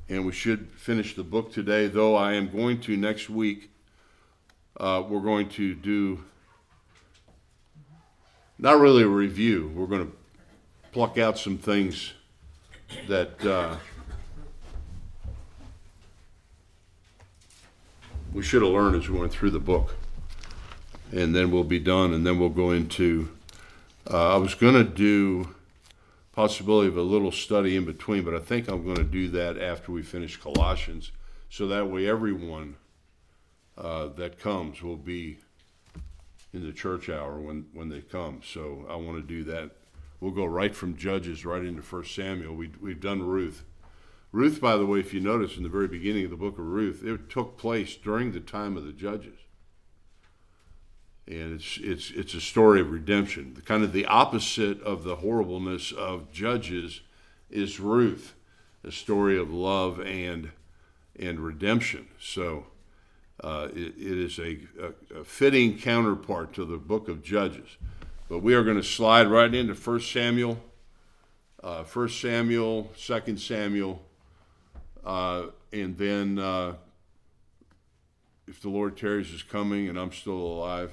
and we should finish the book today, though I am going to next week, we're going to do not really a review. We're going to pluck out some things that we should have learned as we went through the book. And then we'll be done, and then we'll go into, I was going to do possibility of a little study in between, but I think I'm going to do that after we finish Colossians, so that way everyone that comes will be in the church hour when they come. So I want to do that. We'll go right from Judges right into 1 Samuel. We've done Ruth. Ruth, by the way, if you notice in the very beginning of the book of Ruth, it took place during the time of the Judges. And it's a story of redemption. Kind of the opposite of the horribleness of Judges is Ruth, a story of love and redemption. So it is a fitting counterpart to the book of Judges. But we are going to slide right into 1 Samuel, 2 Samuel, and then if the Lord tarries is coming and I'm still alive,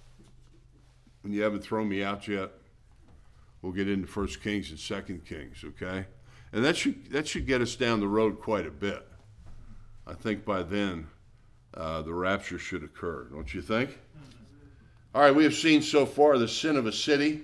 when you haven't thrown me out yet, we'll get into 1 Kings and 2 Kings, okay? And that should get us down the road quite a bit. I think by then the rapture should occur, don't you think? All right, we have seen so far the sin of a city.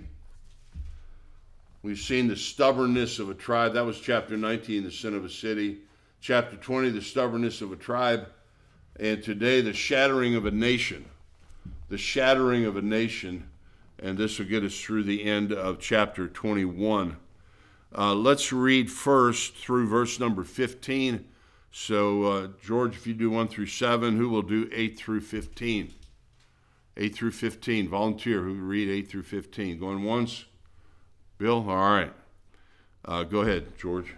We've seen the stubbornness of a tribe. That was chapter 19, the sin of a city. Chapter 20, the stubbornness of a tribe. And today, the shattering of a nation. The shattering of a nation. And this will get us through the end of chapter 21. Let's read first through verse number 15. So, George, if you do 1 through 7, who will do 8 through 15? 8 through 15. Volunteer who will read 8 through 15. Going once? Bill? All right. Go ahead, George.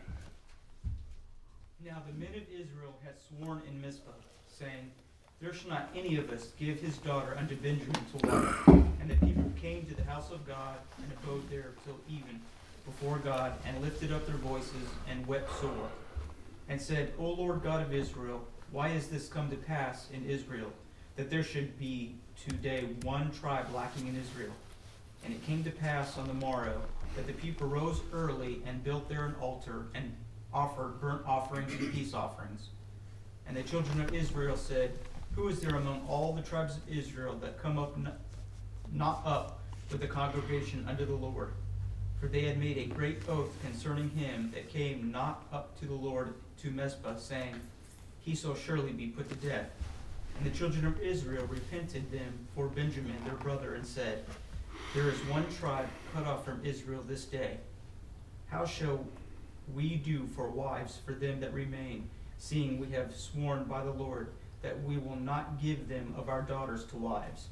Now the men of Israel had sworn in Mizpah, saying, there shall not any of us give his daughter unto Benjamin to wife. And the people came to the house of God and abode there till even before God, and lifted up their voices and wept sore, and said, O Lord God of Israel, why is this come to pass in Israel, that there should be today one tribe lacking in Israel? And it came to pass on the morrow that the people rose early and built there an altar and offered burnt offerings and peace offerings. And the children of Israel said, who is there among all the tribes of Israel that come up not up with the congregation unto the Lord? For they had made a great oath concerning him that came not up to the Lord to Mizpah, saying, he shall surely be put to death. And the children of Israel repented them for Benjamin their brother, and said, there is one tribe cut off from Israel this day. How shall we do for wives for them that remain, seeing we have sworn by the Lord that we will not give them of our daughters to wives?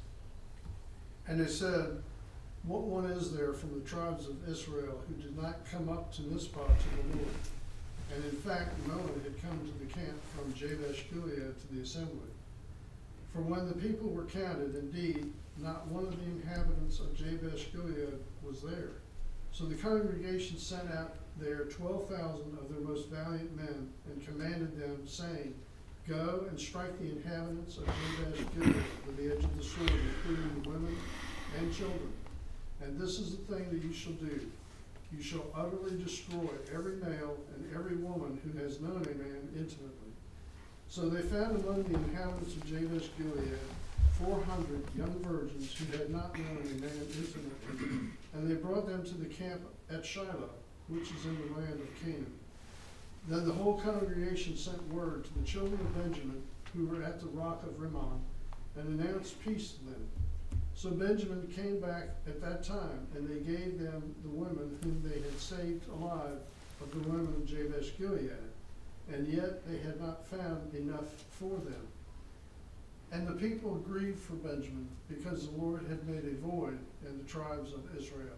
And they said, what one is there from the tribes of Israel who did not come up to Mizpah to the Lord? And in fact, no one had come to the camp from Jabesh Gilead to the assembly. For when the people were counted, indeed, not one of the inhabitants of Jabesh Gilead was there. So the congregation sent out there 12,000 of their most valiant men, and commanded them, saying, go and strike the inhabitants of Jabesh Gilead with the edge of the sword, including the women and children. And this is the thing that you shall do. You shall utterly destroy every male and every woman who has known a man intimately. So they found among the inhabitants of Jabesh Gilead 400 young virgins who had not known a man intimately, and they brought them to the camp at Shiloh, which is in the land of Canaan. Then the whole congregation sent word to the children of Benjamin, who were at the rock of Rimmon, and announced peace to them. So Benjamin came back at that time, and they gave them the women whom they had saved alive of the women of Jabesh Gilead, and yet they had not found enough for them. And the people grieved for Benjamin, because the Lord had made a void in the tribes of Israel.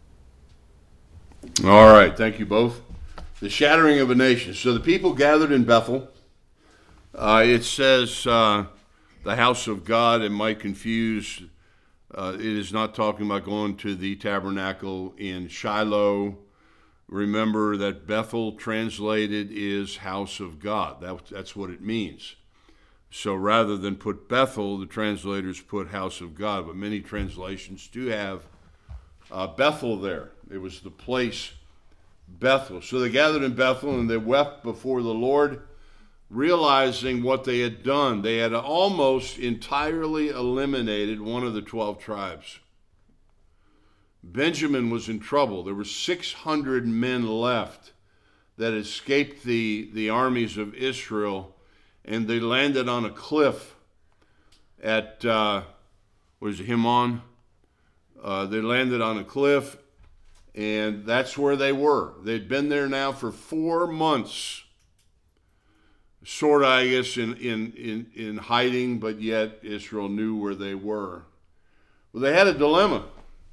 All right, thank you both. The shattering of a nation. So the people gathered in Bethel. It says the house of God. It might confuse. It is not talking about going to the tabernacle in Shiloh, Remember that Bethel translated is house of God. That's what it means. So rather than put Bethel, the translators put house of God. But many translations do have Bethel there. It was the place Bethel. So they gathered in Bethel and they wept before the Lord, realizing what they had done. They had almost entirely eliminated one of the 12 tribes. Benjamin was in trouble. There were 600 men left that escaped the armies of Israel, and they landed on a cliff at, Himon? They landed on a cliff, and that's where they were. They'd been there now for 4 months, sort of, I guess, in hiding, but yet Israel knew where they were. Well, they had a dilemma.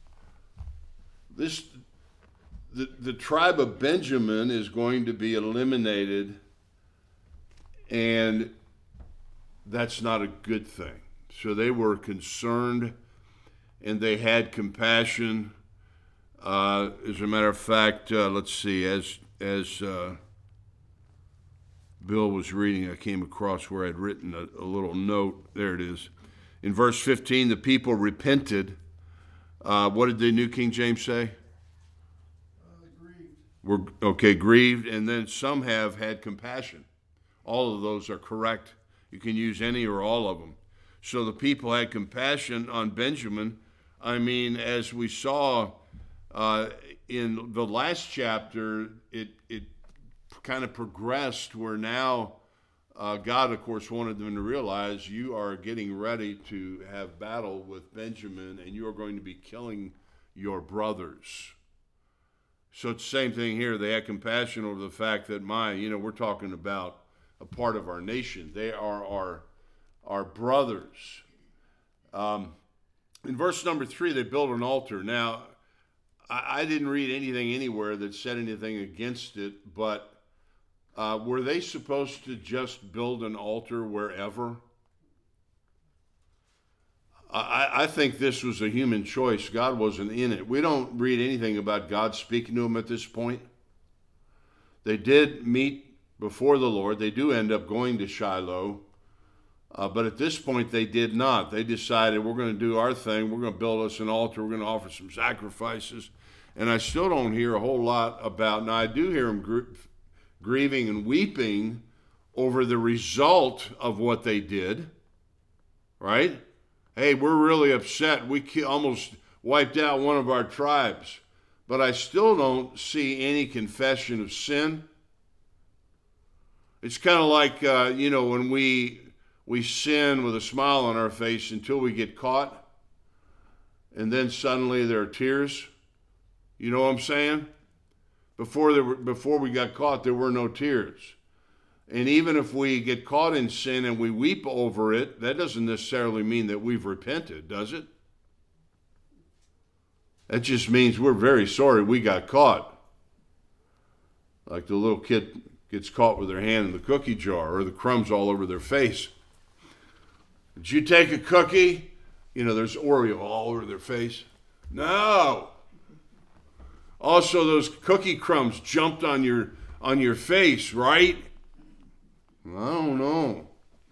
The tribe of Benjamin is going to be eliminated, and that's not a good thing. So they were concerned, and they had compassion. As a matter of fact, let's see, as Bill was reading, I came across where I'd written a little note. There it is. In verse 15, the people repented. What did the New King James say? Grieved. Grieved, and then some have had compassion. All of those are correct. You can use any or all of them. So the people had compassion on Benjamin. I mean, as we saw in the last chapter, it kind of progressed where now God, of course, wanted them to realize you are getting ready to have battle with Benjamin, and you are going to be killing your brothers. So it's the same thing here. They had compassion over the fact that we're talking about a part of our nation. They are our brothers. In verse number 3, they built an altar. Now, I didn't read anything anywhere that said anything against it, but were they supposed to just build an altar wherever? I think this was a human choice. God wasn't in it. We don't read anything about God speaking to them at this point. They did meet before the Lord. They do end up going to Shiloh. But at this point, they did not. They decided, we're going to do our thing. We're going to build us an altar. We're going to offer some sacrifices. And I still don't hear a whole lot about, now I do hear them grieving and weeping over the result of what they did, right? Hey, we're really upset. We almost wiped out one of our tribes. But I still don't see any confession of sin. It's kind of like, when we sin with a smile on our face until we get caught, and then suddenly there are tears. You know what I'm saying? Before we got caught, there were no tears. And even if we get caught in sin and we weep over it, that doesn't necessarily mean that we've repented, does it? That just means we're very sorry we got caught. Like the little kid gets caught with their hand in the cookie jar or the crumbs all over their face. Did you take a cookie? There's Oreo all over their face. No. Also, those cookie crumbs jumped on your face, right? I don't know.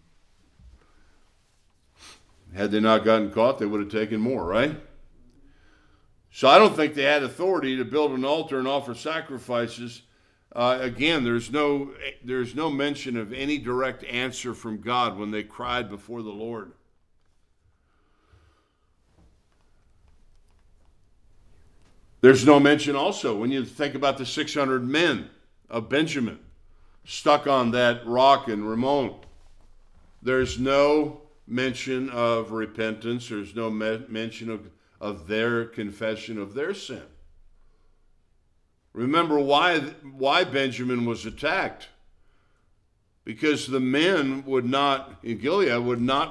Had they not gotten caught, they would have taken more, right? So I don't think they had authority to build an altar and offer sacrifices. Again, there's no mention of any direct answer from God when they cried before the Lord. There's no mention also when you think about the 600 men of Benjamin stuck on that rock in Ramon. There's no mention of repentance. There's no mention of their confession of their sin. Remember why Benjamin was attacked. Because the men in Gilead would not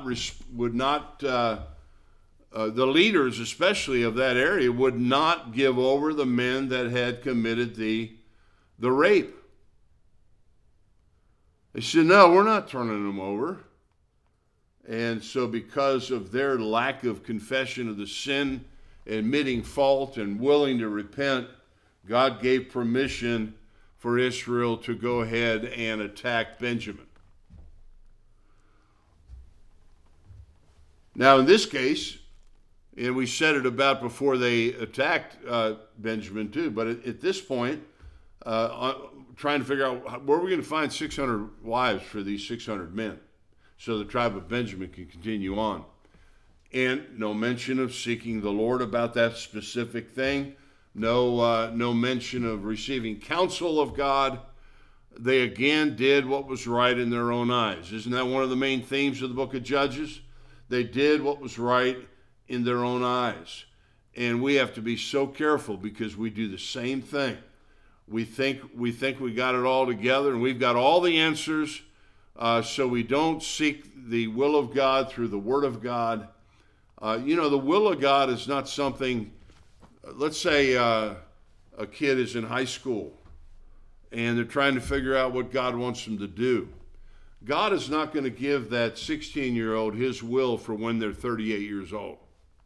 the leaders especially of that area would not give over the men that had committed the rape. They said, no, we're not turning them over. And so because of their lack of confession of the sin, admitting fault and willing to repent, God gave permission for Israel to go ahead and attack Benjamin. Now, in this case, and we said it about before they attacked Benjamin too, but at this point, trying to figure out where we're going to find 600 wives for these 600 men so the tribe of Benjamin can continue on. And no mention of seeking the Lord about that specific thing. No mention of receiving counsel of God. They again did what was right in their own eyes. Isn't that one of the main themes of the book of Judges? They did what was right in their own eyes. And we have to be so careful because we do the same thing. We think we got it all together and we've got all the answers, so we don't seek the will of God through the Word of God. The will of God is not something, let's say a kid is in high school and they're trying to figure out what God wants them to do. God is not going to give that 16-year-old his will for when they're 38 years old.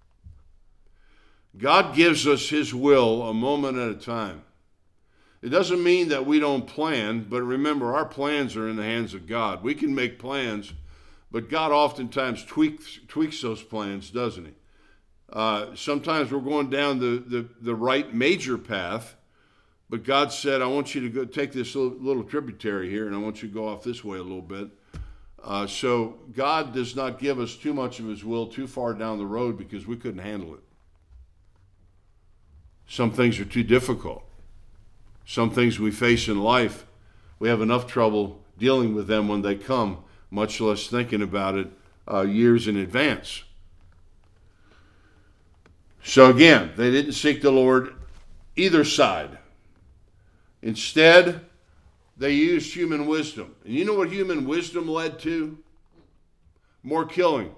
God gives us his will a moment at a time. It doesn't mean that we don't plan, but remember, our plans are in the hands of God. We can make plans, but God oftentimes tweaks those plans, doesn't he? Sometimes we're going down the right major path, but God said, I want you to go take this little tributary here, and I want you to go off this way a little bit. So God does not give us too much of his will too far down the road because we couldn't handle it. Some things are too difficult. Some things we face in life, we have enough trouble dealing with them when they come, much less thinking about it years in advance. So again, they didn't seek the Lord either side. Instead, they used human wisdom. And you know what human wisdom led to? More killing.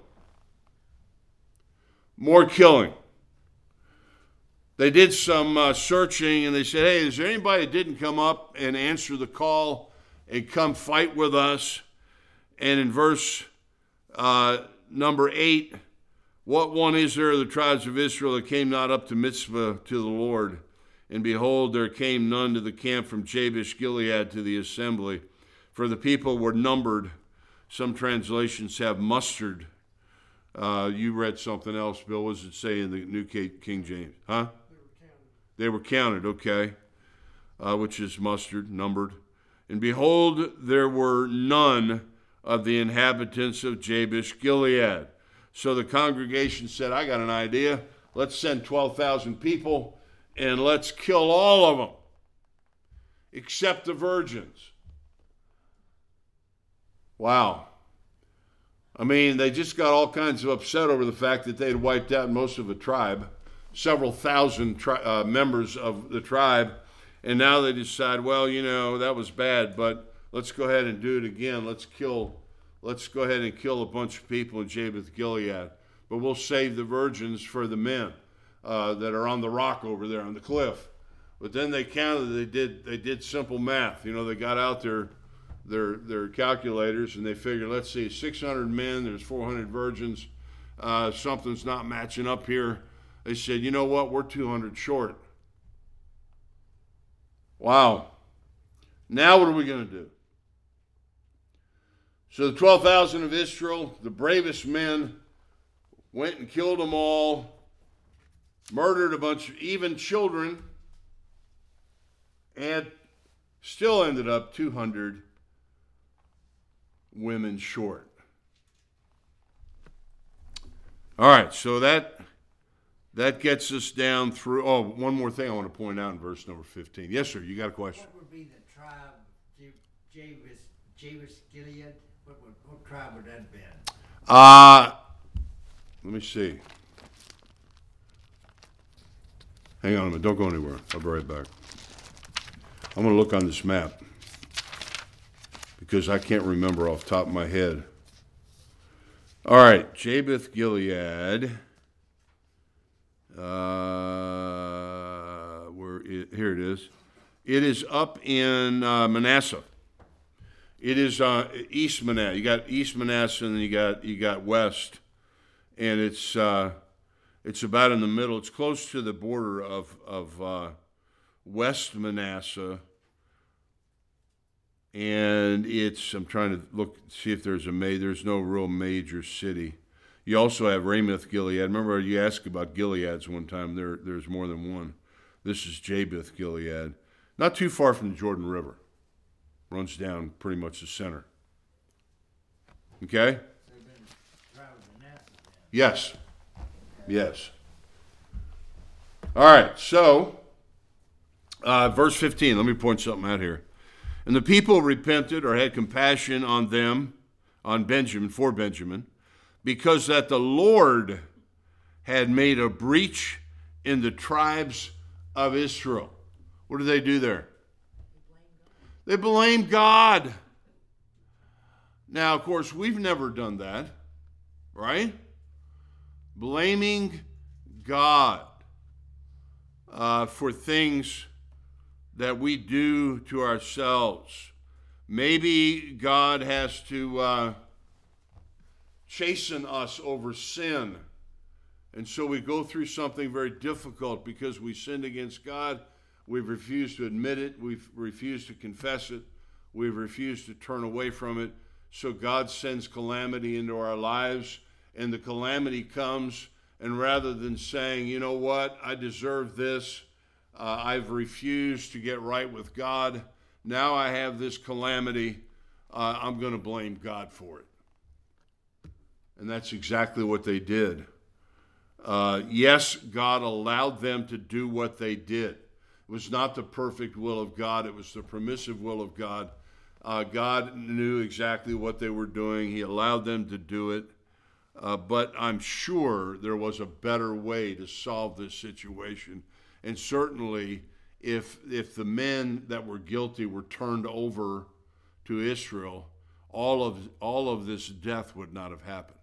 More killing. They did some searching and they said, hey, is there anybody that didn't come up and answer the call and come fight with us? And in verse number 8, what one is there of the tribes of Israel that came not up to Mizpah to the Lord? And behold, there came none to the camp from Jabesh Gilead to the assembly. For the people were numbered. Some translations have mustered. You read something else, Bill. What does it say in the New King James? Huh? They were counted, okay. Which is mustered, numbered. And behold, there were none of the inhabitants of Jabesh Gilead. So the congregation said, I got an idea. Let's send 12,000 people and let's kill all of them, except the virgins. Wow. I mean, they just got all kinds of upset over the fact that they'd wiped out most of the tribe, several thousand members of the tribe, and now they decide, well, that was bad, but let's go ahead and do it again. Let's go ahead and kill a bunch of people in Jabesh Gilead, but we'll save the virgins for the men that are on the rock over there on the cliff. But then they counted. They did simple math. They got out their calculators and they figured, let's see, 600 men. There's 400 virgins. Something's not matching up here. They said, you know what? We're 200 short. Wow. Now what are we going to do? So the 12,000 of Israel, the bravest men, went and killed them all, murdered a bunch of even children, and still ended up 200 women short. All right, so that gets us down through. Oh, one more thing I want to point out in verse number 15. Yes, sir, you got a question? What would be the tribe, Jabesh Gilead? What tribe would that have been? Let me see. Hang on a minute. Don't go anywhere. I'll be right back. I'm going to look on this map because I can't remember off the top of my head. All right, Jabesh Gilead. Here it is. It is up in Manasseh. It is East Manasseh. You got East Manasseh, and then you got West, and it's about in the middle. It's close to the border of West Manasseh, and I'm trying to see if there's no real major city. You also have Ramoth Gilead. Remember you asked about Gileads one time. There's more than one. This is Jabesh Gilead. Not too far from the Jordan River. Runs down pretty much the center. Okay? Yes. Yes. All right, so verse 15, let me point something out here. And the people repented or had compassion on them, on Benjamin, for Benjamin, because that the Lord had made a breach in the tribes of Israel. What do they do there? They blame God. Now, of course, we've never done that, right? Blaming God for things that we do to ourselves. Maybe God has to chasten us over sin. And so we go through something very difficult because we sinned against God. We've refused to admit it. We've refused to confess it. We've refused to turn away from it. So God sends calamity into our lives, and the calamity comes, and rather than saying, you know what, I deserve this, I've refused to get right with God, now I have this calamity, I'm going to blame God for it. And that's exactly what they did. Yes, God allowed them to do what they did. It was not the perfect will of God. It was the permissive will of God. God knew exactly what they were doing. He allowed them to do it. But I'm sure there was a better way to solve this situation. And certainly, if the men that were guilty were turned over to Israel, all of this death would not have happened.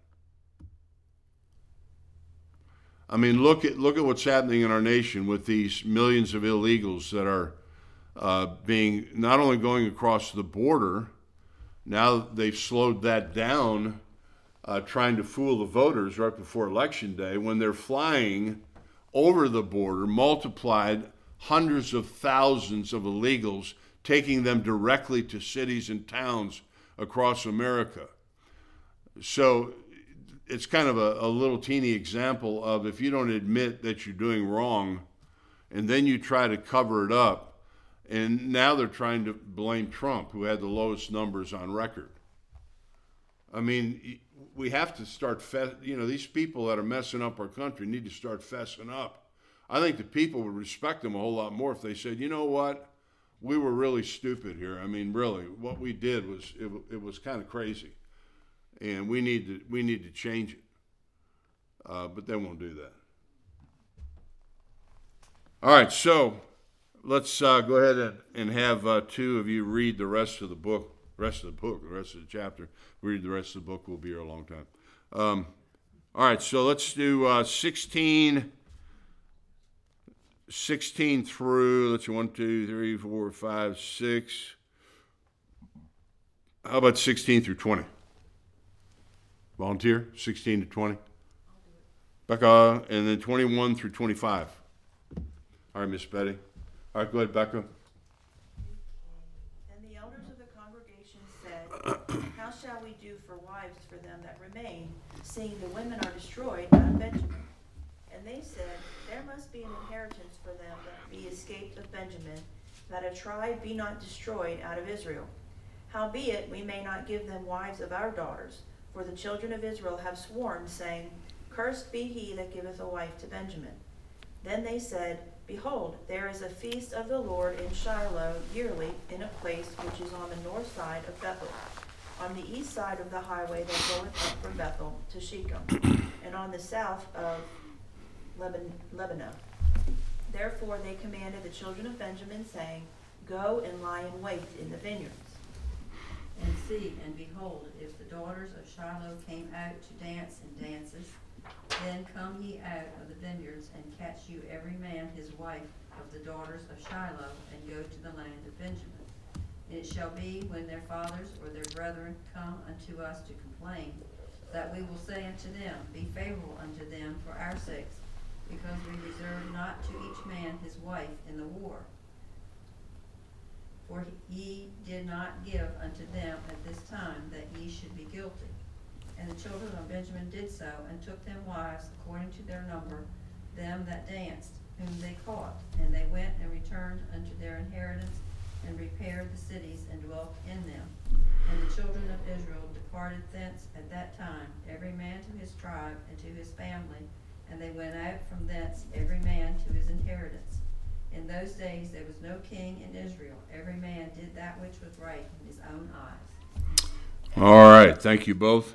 I mean, look at what's happening in our nation with these millions of illegals that are being not only going across the border. Now they've slowed that down, trying to fool the voters right before Election Day when they're flying over the border, multiplied hundreds of thousands of illegals, taking them directly to cities and towns across America. So it's kind of a little teeny example of if you don't admit that you're doing wrong and then you try to cover it up, and now they're trying to blame Trump, who had the lowest numbers on record. I mean, we have to start, these people that are messing up our country need to start fessing up. I think the people would respect them a whole lot more if they said, you know what, we were really stupid here. I mean, really, what we did was, it was kind of crazy. And we need to change it. But they won't do that. All right, so let's go ahead and have two of you read the rest of the book, the rest of the chapter. Read the rest of the book. We'll be here a long time. All right, so let's do 16 through, let's see, 1, 2, 3, 4, 5, 6. How about 16 through 20? Volunteer, 16 to 20. Becca, and then 21 through 25. All right, Miss Betty. All right, go ahead, Becca. And the elders of the congregation said, how shall we do for wives for them that remain, seeing the women are destroyed out of Benjamin? And they said, there must be an inheritance for them that be escaped of Benjamin, that a tribe be not destroyed out of Israel. Howbeit, we may not give them wives of our daughters, for the children of Israel have sworn, saying, cursed be he that giveth a wife to Benjamin. Then they said, behold, there is a feast of the Lord in Shiloh yearly, in a place which is on the north side of Bethel, on the east side of the highway that goeth up from Bethel to Shechem, and on the south of Lebanon. Therefore they commanded the children of Benjamin, saying, go and lie in wait in the vineyards. And see, and behold, if the daughters of Shiloh came out to dance in dances, then come ye out of the vineyards, and catch you every man his wife of the daughters of Shiloh, and go to the land of Benjamin. And it shall be, when their fathers or their brethren come unto us to complain, that we will say unto them, be favorable unto them for our sakes, because we reserve not to each man his wife in the war. for ye did not give unto them at this time that ye should be guilty. And the children of Benjamin did so, and took them wives according to their number, them that danced, whom they caught. And they went and returned unto their inheritance, and repaired the cities, and dwelt in them. And the children of Israel departed thence at that time, every man to his tribe and to his family, and they went out from thence, every man to his inheritance. In those days there was no king in Israel. Every man did that which was right in his own eyes. All right, thank you both.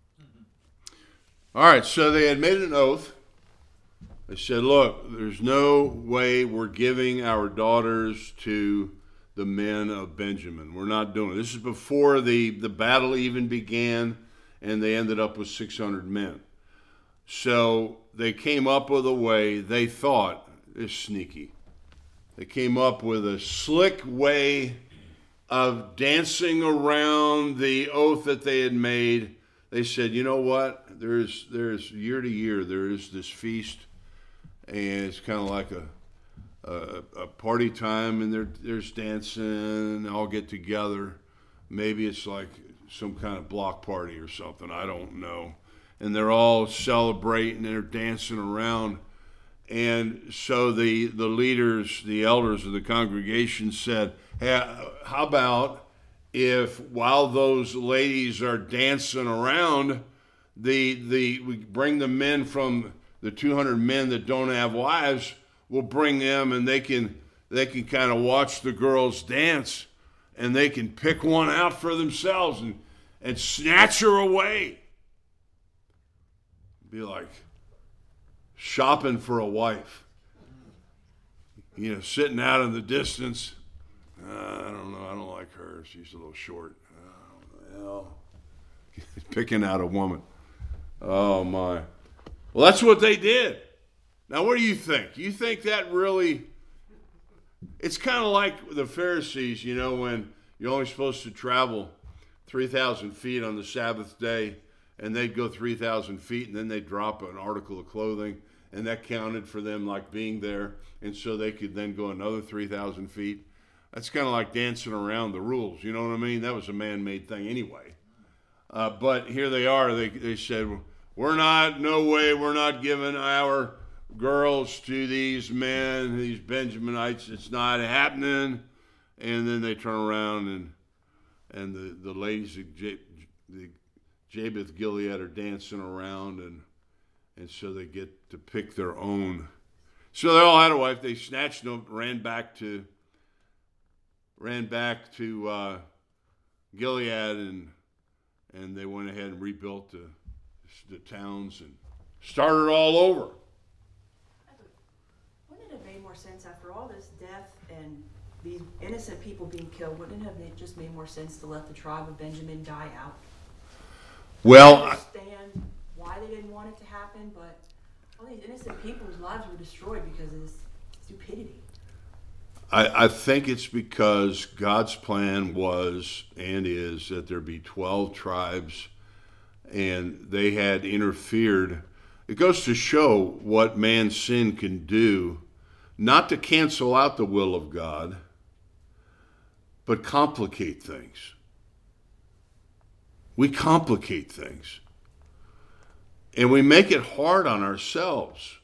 All right, so they had made an oath. They said, look, there's no way we're giving our daughters to the men of Benjamin. We're not doing it. This is before the battle even began, and they ended up with 600 men. So they came up with a way they thought is sneaky. They came up with a slick way of dancing around the oath that they had made. They said, you know what? There's year to year, there is this feast, and it's kind of like a party time, and there's dancing, all get together. Maybe it's like some kind of block party or something, I don't know. And they're all celebrating, they're dancing around. And so the leaders, the elders of the congregation said, hey, how about if while those ladies are dancing around, we bring the men from the 200 men that don't have wives, we'll bring them, and they can kind of watch the girls dance, and they can pick one out for themselves and snatch her away. Be like shopping for a wife. You know, sitting out in the distance. I don't know. I don't like her. She's a little short. Well, picking out a woman. Oh, my. Well, that's what they did. Now, what do you think? You think that really... It's kind of like the Pharisees, you know, when you're only supposed to travel 3,000 feet on the Sabbath day, and they'd go 3,000 feet, and then they'd drop an article of clothing, and that counted for them like being there, and so they could then go another 3,000 feet. That's kind of like dancing around the rules, you know what I mean? That was a man-made thing anyway. But here they are. They said, no way, we're not giving our girls to these men, these Benjaminites. It's not happening. And then they turn around, and the ladies of Jabesh Gilead are dancing around, and so they get to pick their own. So they all had a wife. They snatched them, ran back to Gilead, and they went ahead and rebuilt the towns and started all over. Wouldn't it have made more sense after all this death and these innocent people being killed? Wouldn't it have just made more sense to let the tribe of Benjamin die out? Well, I understand why they didn't want it to happen, but all these innocent people's lives were destroyed because of this stupidity. I think it's because God's plan was and is that there be 12 tribes, and they had interfered. It goes to show what man's sin can do, not to cancel out the will of God, but complicate things. We complicate things. And we make it hard on ourselves.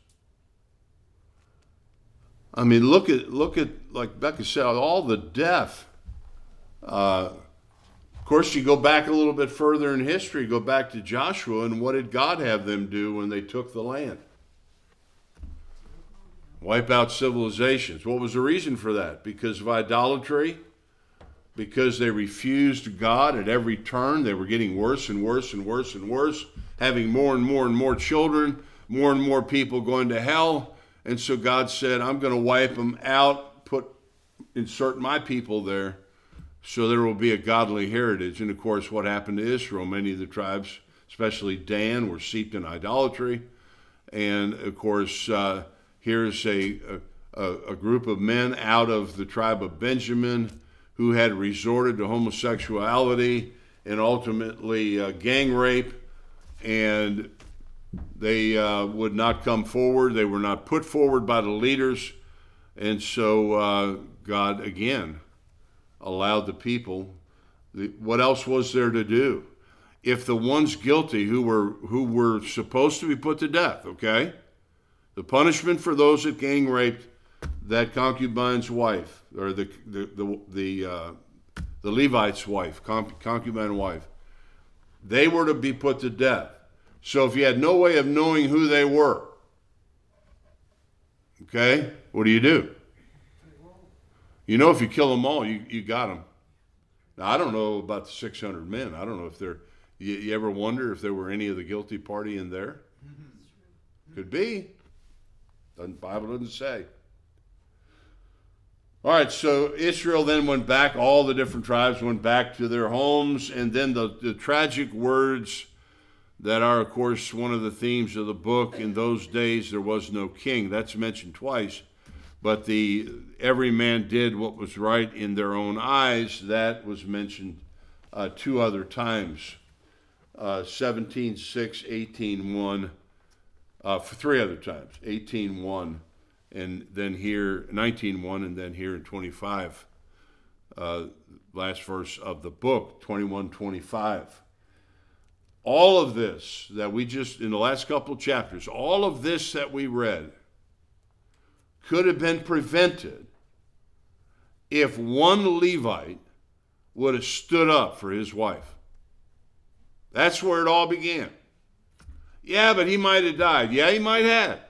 I mean, look at like Becca said, all the death. Of course, you go back a little bit further in history, go back to Joshua, and what did God have them do when they took the land? Wipe out civilizations. What was the reason for that? Because of idolatry? Because they refused God at every turn. They were getting worse and worse and worse and worse, having more and more and more children, more and more people going to hell. And so God said, I'm going to wipe them out, insert my people there, so there will be a godly heritage. And of course, what happened to Israel? Many of the tribes, especially Dan, were steeped in idolatry. And of course, here's a group of men out of the tribe of Benjamin who had resorted to homosexuality and ultimately gang rape, and they would not come forward. They were not put forward by the leaders. And so God, again, allowed the people, what else was there to do? If the ones guilty who were supposed to be put to death, okay? The punishment for those that gang raped that concubine's wife, or the Levite's wife, concubine wife, they were to be put to death. So if you had no way of knowing who they were, okay, what do? You know, if you kill them all, you got them. Now, I don't know about the 600 men. I don't know if they're, you ever wonder if there were any of the guilty party in there? Could be. The Bible doesn't say. All right, so Israel then went back, all the different tribes went back to their homes, and then the tragic words that are, of course, one of the themes of the book. In those days there was no king. That's mentioned twice. But every man did what was right in their own eyes. That was mentioned 2 other times, 17:6, 18:1, 3 other times, 18:1, and then here 19:1, and then here in 25, last verse of the book, 21:25. All of this that we just, in the last couple of chapters, all of this that we read could have been prevented if one Levite would have stood up for his wife. That's where it all began. Yeah, but he might have died. Yeah, he might have.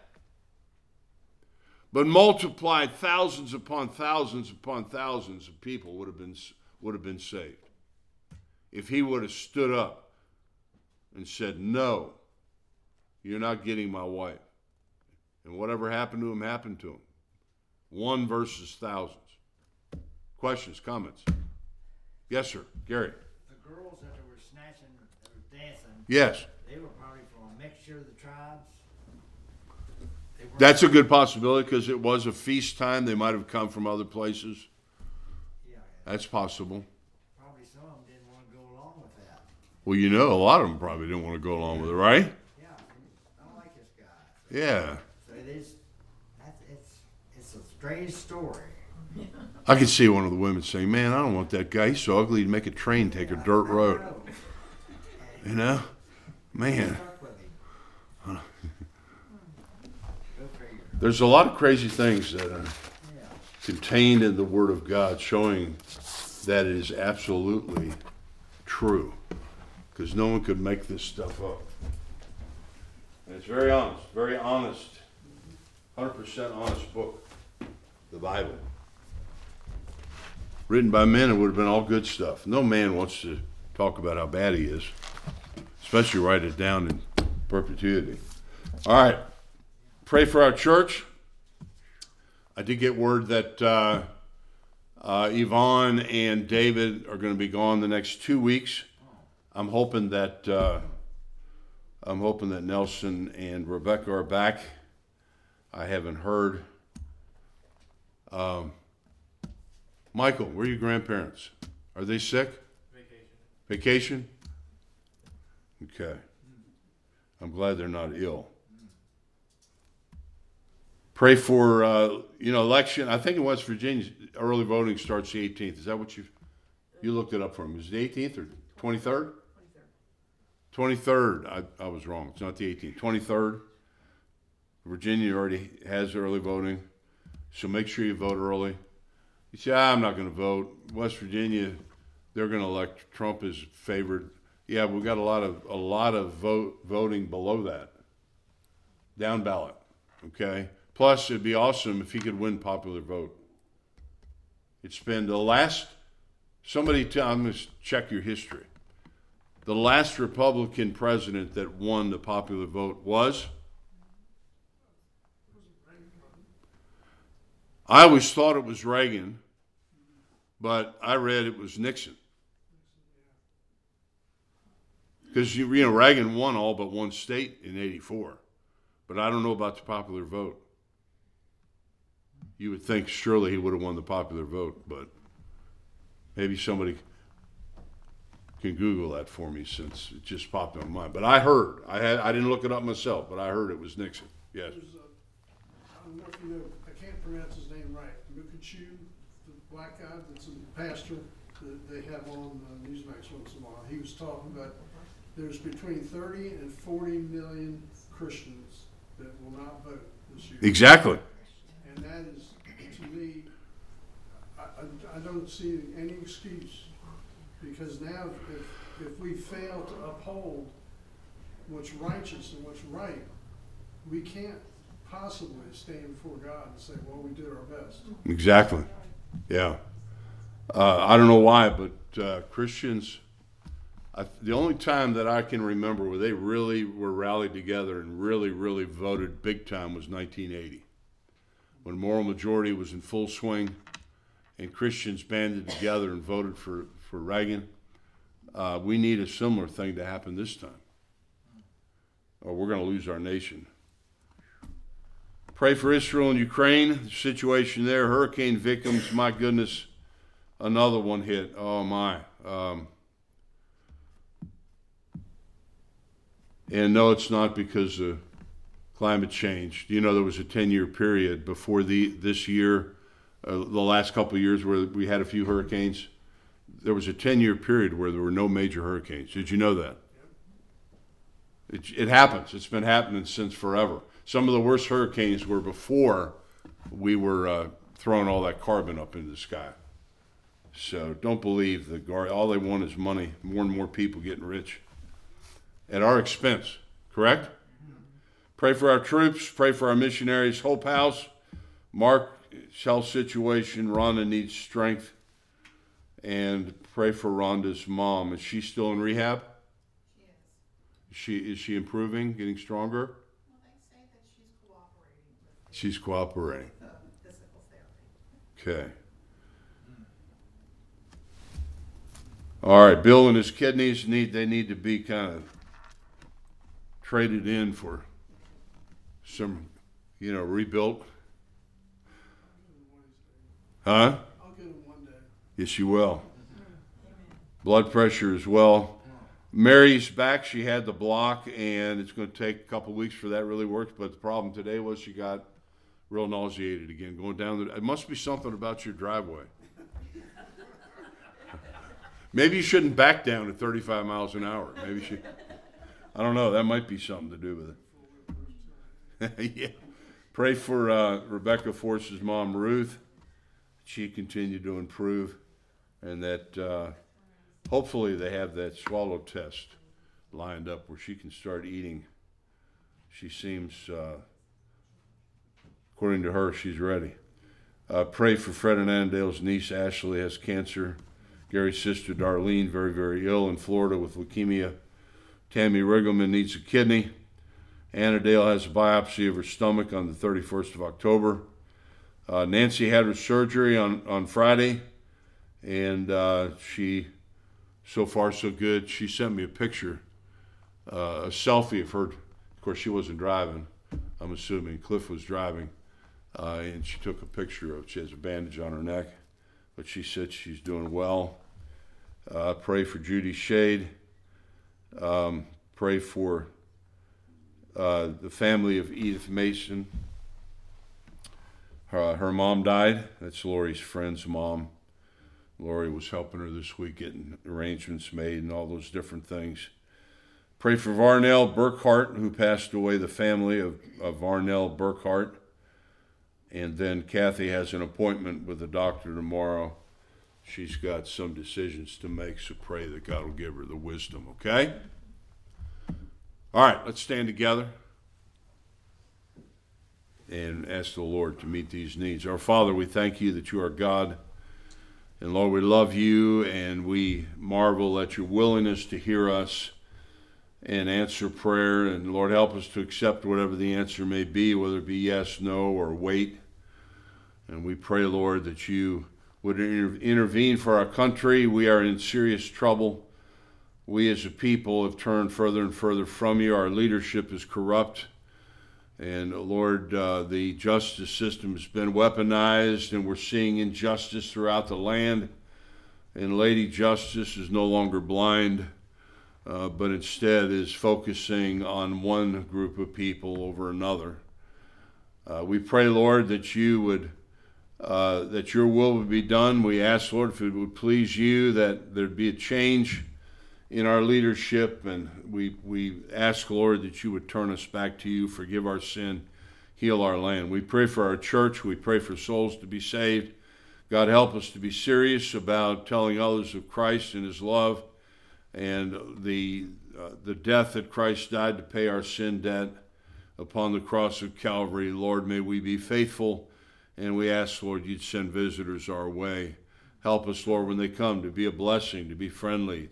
But multiplied, thousands upon thousands upon thousands of people would have been saved if he would have stood up and said, "No, you're not getting my wife." And whatever happened to him happened to him. One versus thousands. Questions, comments? Yes, sir. Gary. The girls that they were snatching, that were dancing, Yes. they were probably from a mixture of the tribes. They weren't- That's a good possibility because it was a feast time. They might have come from other places. Yeah, That's possible. probably some of them didn't want to go along with that. Well, you know, a lot of them probably didn't want to go along with it, right? Yeah, I don't like this guy. Yeah. So it is, it's a strange story. I could see one of the women saying, "Man, I don't want that guy. He's so ugly to make a train take a dirt road." You know? Man. Stuck with him. Go figure. There's a lot of crazy things that are Yeah. contained in the Word of God showing that it is absolutely true. Because no one could make this stuff up. And it's very honest, 100% honest book, the Bible. Written by men, it would have been all good stuff. No man wants to talk about how bad he is, especially write it down in perpetuity. All right, pray for our church. I did get word that Yvonne and David are going to be gone the next 2 weeks. I'm hoping that Nelson and Rebecca are back. I haven't heard. Michael, where are your grandparents? Are they sick? Vacation? Okay. I'm glad they're not ill. Pray for, election. I think in West Virginia, early voting starts the 18th. Is that what you looked it up for me? Is it the 18th or 23rd? 23rd. I was wrong. It's not the 18th. 23rd. Virginia already has early voting, so make sure you vote early. You say, I'm not going to vote. West Virginia, they're going to elect Trump as favored. Yeah, we've got a lot of voting below that, down ballot. Okay. Plus, it'd be awesome if he could win popular vote. It's been the last. I'm going to check your history. The last Republican president that won the popular vote was. I always thought it was Reagan, but I read it was Nixon. Because, Reagan won all but one state in '84. But I don't know about the popular vote. You would think surely he would have won the popular vote, but maybe somebody can Google that for me since it just popped in my mind. But I heard. I didn't look it up myself, but I heard it was Nixon. Yes. There's I don't know if you know, I can't pronounce his name right. Mukasey, the black guy that's a pastor that they have on Newsmax once in a while. He was talking about there's between 30 and 40 million Christians that will not vote this year. Exactly. And that is, to me, I don't see any excuse, because now if we fail to uphold what's righteous and what's right, we can't possibly stand before God and say, well, we did our best. Exactly. Yeah. I don't know why, but Christians, the only time that I can remember where they really were rallied together and really, really voted big time was 1980, when moral majority was in full swing and Christians banded together and voted for Reagan. We need a similar thing to happen this time, or we're going to lose our nation. Pray for Israel and Ukraine, the situation there, hurricane victims, my goodness, another one hit. Oh my. And no, it's not because of climate change. You know, there was a 10-year period before this year, the last couple of years where we had a few hurricanes. There was a 10-year period where there were no major hurricanes. Did you know that? It happens. It's been happening since forever. Some of the worst hurricanes were before we were throwing all that carbon up into the sky. So don't believe all they want is money, more and more people getting rich at our expense, correct? Pray for our troops, pray for our missionaries, Hope House, Mark, health situation, Rhonda needs strength, and pray for Rhonda's mom. Is she still in rehab? Is she improving, getting stronger? Well, they say that she's She's cooperating cooperating. with physical therapy. Okay. All right, Bill and his kidneys need to be kind of traded in for some, rebuilt. Huh? I'll get him one day. Yes, you will. Blood pressure as well. Mary's back. She had the block, and it's going to take a couple weeks for that really works. But the problem today was she got real nauseated again going down. It must be something about your driveway. Maybe you shouldn't back down at 35 miles an hour. Maybe I don't know. That might be something to do with it. Yeah. Pray for Rebecca Force's mom, Ruth. She continued to improve, and that hopefully they have that swallow test lined up where she can start eating. She seems, according to her, she's ready. Pray for Fred and Annandale's niece, Ashley, has cancer. Gary's sister, Darlene, very, very ill in Florida with leukemia. Tammy Riggleman needs a kidney. Annandale has a biopsy of her stomach on the 31st of October. Nancy had her surgery on Friday, and she, so far so good. She sent me a picture, a selfie of her. Of course, she wasn't driving. I'm assuming Cliff was driving, and she took a picture of. She has a bandage on her neck, but she said she's doing well. Pray for Judy Shade. Pray for the family of Edith Mason. Her mom died. That's Lori's friend's mom. Lori was helping her this week getting arrangements made and all those different things. Pray for Varnell Burkhart, who passed away, the family of Varnell Burkhart. And then Kathy has an appointment with the doctor tomorrow. She's got some decisions to make, so pray that God will give her the wisdom, okay? All right, let's stand together and ask the Lord to meet these needs. Our Father, we thank you that you are God. And Lord, we love you, and we marvel at your willingness to hear us and answer prayer. And Lord, help us to accept whatever the answer may be, whether it be yes, no, or wait. And we pray, Lord, that you would intervene for our country. We are in serious trouble. We as a people have turned further and further from you. Our leadership is corrupt. And Lord, the justice system has been weaponized, and we're seeing injustice throughout the land. And Lady Justice is no longer blind, but instead is focusing on one group of people over another. We pray, Lord, that you would that your will would be done. We ask, Lord, if it would please you, that there'd be a change in our leadership, and we ask, Lord, that you would turn us back to you, forgive our sin, heal our land. We pray for our church. We pray for souls to be saved. God, help us to be serious about telling others of Christ and his love and the death that Christ died to pay our sin debt upon the cross of Calvary. Lord, may we be faithful, and we ask, Lord, you'd send visitors our way. Help us, Lord, when they come, to be a blessing, to be friendly,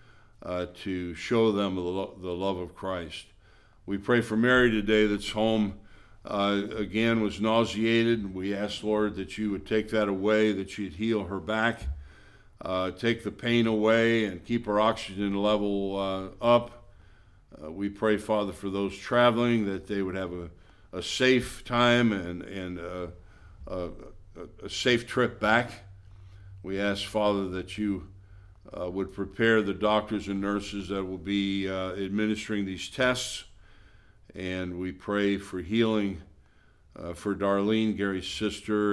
to show them the love of Christ. We pray for Mary today that's home, again, was nauseated. We ask, Lord, that you would take that away, that you'd heal her back, take the pain away, and keep her oxygen level up. We pray, Father, for those traveling, that they would have a safe time and a safe trip back. We ask, Father, that you would prepare the doctors and nurses that will be administering these tests. And we pray for healing for Darlene, Gary's sister,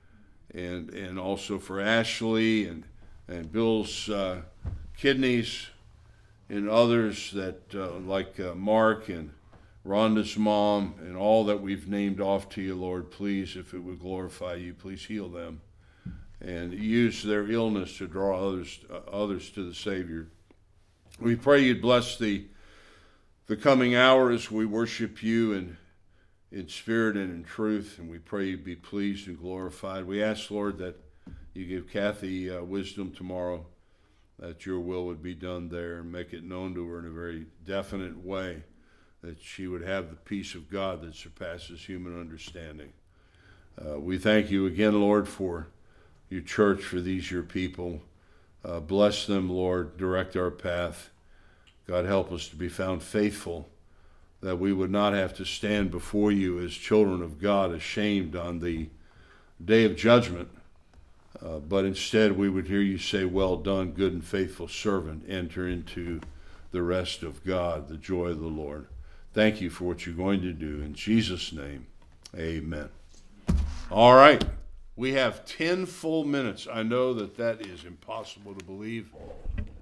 and also for Ashley and Bill's kidneys, and others that like Mark and Rhonda's mom, and all that we've named off to you, Lord. Please, if it would glorify you, please heal them and use their illness to draw others to the Savior. We pray you'd bless the coming hour as we worship you in spirit and in truth, and we pray you'd be pleased and glorified. We ask, Lord, that you give Kathy wisdom tomorrow, that your will would be done there, and make it known to her in a very definite way, that she would have the peace of God that surpasses human understanding. We thank you again, Lord, for your church, for these your people. Bless them, Lord. Direct our path. God, help us to be found faithful, that we would not have to stand before you as children of God ashamed on the day of judgment, but instead we would hear you say, well done, good and faithful servant. Enter into the rest of God, the joy of the Lord. Thank you for what you're going to do. In Jesus' name, amen. All right. We have 10 full minutes. I know that is impossible to believe.